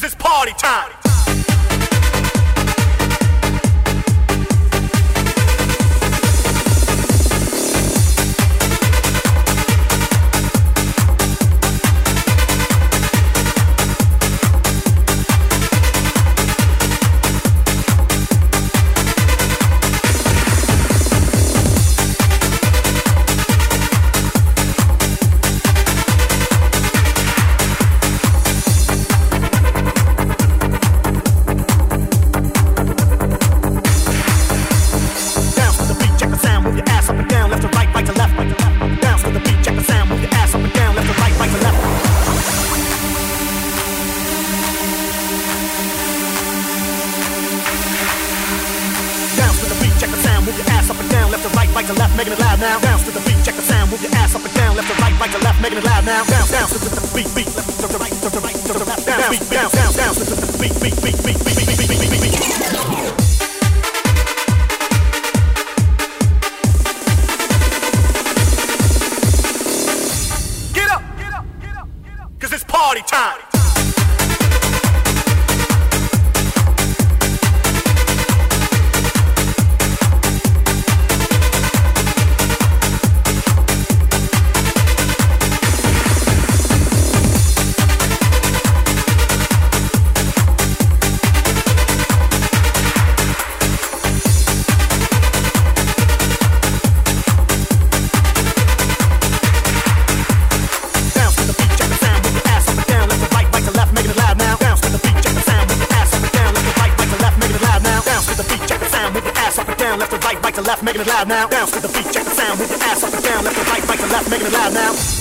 'cause it's party time. Right to left, making it loud now. Bounce to the beat, check the sound. Move your ass up and down, left to right to left, making it loud now. Bounce, bounce to the beat, beat, left to the right, to the right, to the left. Bounce, beat, bounce, bounce, bounce to the beat, beat, beat, beat, beat, beat, beat, beat, beat, beat. Get up, get up, get up, get up, 'cause it's party time. Left to right to left, making it loud now. Bounce to the beat, check the sound. Move your ass up and down, left to right to left, making it loud now.